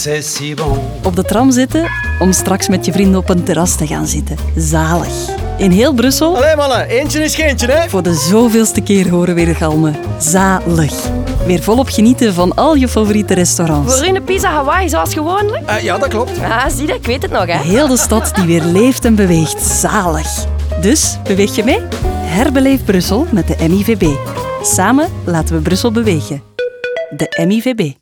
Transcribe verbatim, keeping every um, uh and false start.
c'est si bon. Op de tram zitten om straks met je vrienden op een terras te gaan zitten. Zalig. In heel Brussel, Allee mannen, eentje is geentje, hè? voor de zoveelste keer horen weergalmen. Zalig. Weer volop genieten van al je favoriete restaurants. Voor u een pizza Hawaii zoals gewoonlijk? Uh, ja, dat klopt. Ah, zie dat, ik weet het nog, hè. Heel de stad die weer leeft en beweegt. Zalig. Dus, beweeg je mee? Herbeleef Brussel met de M I V B. Samen laten we Brussel bewegen. De M I V B.